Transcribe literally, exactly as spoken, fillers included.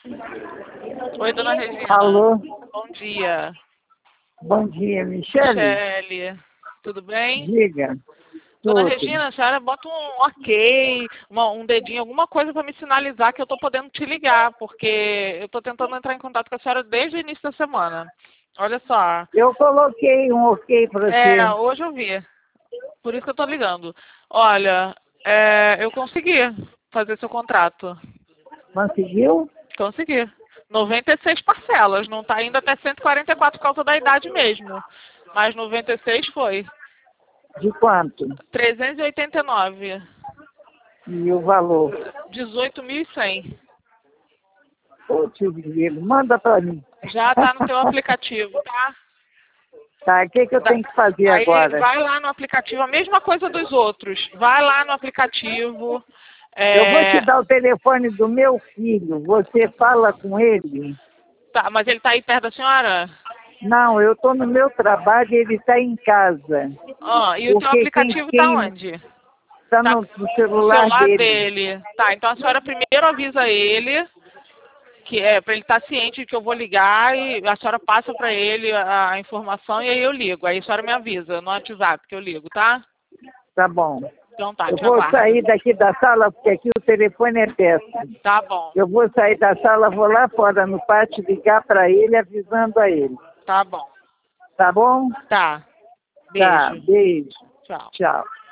Oi, dona Regina. Alô? Bom dia. Bom dia, Michele. Michele, tudo bem? Diga. Dona Tudo. Regina, a senhora bota um ok, uma- um dedinho, alguma coisa para me sinalizar que eu estou podendo te ligar, porque eu estou tentando entrar em contato com a senhora desde o início da semana. Olha só. Eu coloquei um ok para É, você. hoje eu vi. Por isso que eu estou ligando. Olha, é, eu consegui fazer seu contrato. Conseguiu? Consegui. noventa e seis parcelas, não está indo até cento e quarenta e quatro por causa da idade mesmo. Mas noventa e seis foi. De quanto? trezentos e oitenta e nove. E o valor? dezoito mil e cem. Ô, tio Guilherme, manda para mim. Já está no seu aplicativo, tá? Tá, o que, que eu Da- tenho que fazer Aí agora? vai lá no aplicativo, a mesma coisa dos outros. Vai lá no aplicativo. Eu vou te É, dar o telefone do meu filho. Você fala com ele? tá, mas ele está aí perto da senhora? Não, eu estou no meu trabalho e ele está em casa. Ah, e o seu Porque quem aplicativo está quem onde? está Tá no, no no celular celular dele. dele. Tá, então a senhora primeiro avisa ele, que é para ele estar ciente de que eu vou ligar e a senhora passa para ele a, a informação e aí eu ligo. Aí a senhora me avisa no WhatsApp que eu ligo, tá? Tá bom. Então tá, Eu te vou aguardo. sair daqui da sala, porque aqui o telefone é péssimo. Tá bom, Eu vou sair da sala, vou lá fora no pátio ligar para ele, avisando a ele. tá bom. Tá bom? Tá. Tá, Beijo. beijo. Tchau. Tchau.